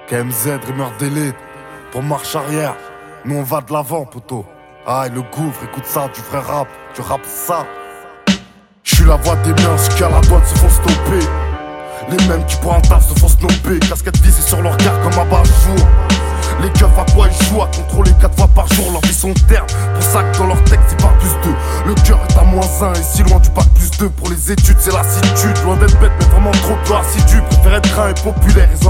KMZ, Dreamer d'élite, pour marche arrière, nous on va de l'avant, poteau. Aïe, le gouffre, écoute ça, du vrai rap, tu rap ça. J'suis la voix des miens, ceux qui à la douane se font stopper. Les mêmes qui pour un taf se font snobber. Casquette vissée sur leur regard comme un bas-jour. Les keufs à quoi ils jouent, à contrôler 4 fois par jour. Leur vie sont ternes, pour ça que dans leur texte ils parlent plus d'eux. Le cœur est à -1 et si loin du bac +2. Pour les études c'est lassitude, loin d'être bête mais vraiment trop peu assidu. Préfère être craint et populaire.